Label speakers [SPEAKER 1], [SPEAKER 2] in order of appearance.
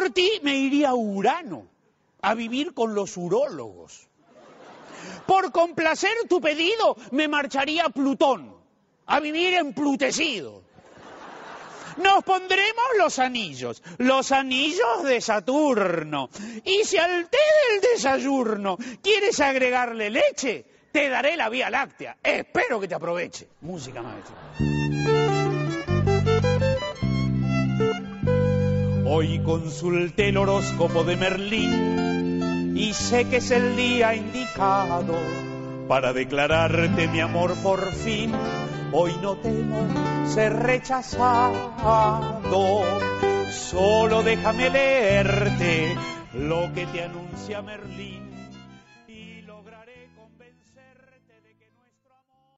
[SPEAKER 1] por ti me iría a Urano, a vivir con los urólogos. Por complacer tu pedido me marcharía a Plutón, a vivir emplutecido. Nos pondremos los anillos de Saturno. Y si al té del desayuno quieres agregarle leche, te daré la Vía Láctea. Espero que te aproveche. Música, maestro. Hoy consulté el horóscopo de Merlín y sé que es el día indicado para declararte mi amor por fin. Hoy no temo ser rechazado, solo déjame leerte lo que te anuncia Merlín.